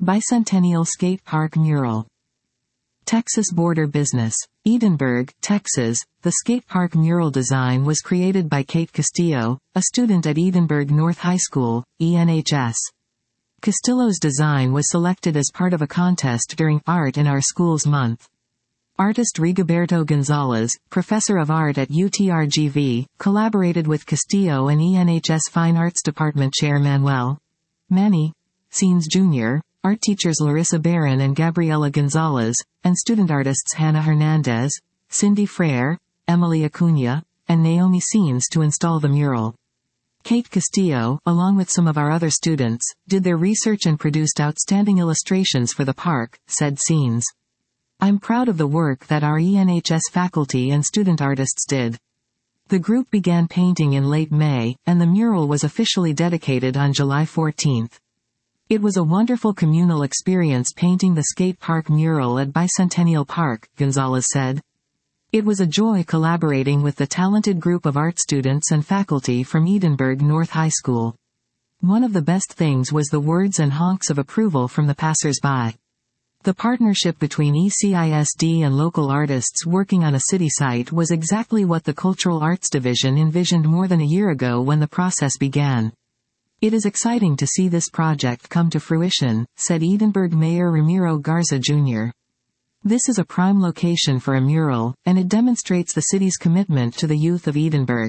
Bicentennial Skate Park Mural. Texas Border Business. Edinburg, Texas. The skate park mural design was created by Kate Castillo, a student at Edinburg North High School, ENHS. Castillo's design was selected as part of a contest during Art in Our Schools Month. Artist Rigoberto Gonzalez, professor of art at UTRGV, collaborated with Castillo and ENHS Fine Arts Department Chair Manuel Manny Scenes Jr., art teachers Larissa Barron and Gabriela Gonzalez, and student artists Hannah Hernandez, Cindy Frere, Emily Acuna, and Naomi Scenes to install the mural. Kate Castillo, along with some of our other students, did their research and produced outstanding illustrations for the park, said Scenes. I'm proud of the work that our ENHS faculty and student artists did. The group began painting in late May, and the mural was officially dedicated on July 14. It was a wonderful communal experience painting the skate park mural at Bicentennial Park, Gonzalez said. It was a joy collaborating with the talented group of art students and faculty from Edinburg North High School. One of the best things was the words and honks of approval from the passers-by. The partnership between ECISD and local artists working on a city site was exactly what the Cultural Arts Division envisioned more than a year ago when the process began. It is exciting to see this project come to fruition, said Edinburg Mayor Ramiro Garza Jr. This is a prime location for a mural, and it demonstrates the city's commitment to the youth of Edinburg.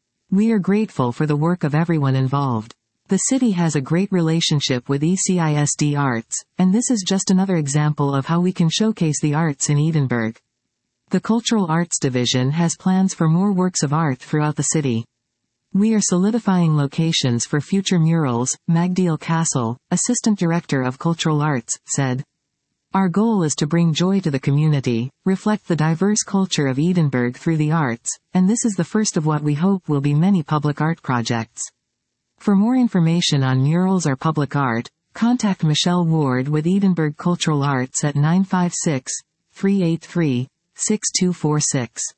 We are grateful for the work of everyone involved. The city has a great relationship with ECISD Arts, and this is just another example of how we can showcase the arts in Edinburg. The Cultural Arts Division has plans for more works of art throughout the city. We are solidifying locations for future murals, Magdiel Castle, Assistant Director of Cultural Arts, said. Our goal is to bring joy to the community, reflect the diverse culture of Edinburg through the arts, and this is the first of what we hope will be many public art projects. For more information on murals or public art, contact Michelle Ward with Edinburg Cultural Arts at 956-383-6246.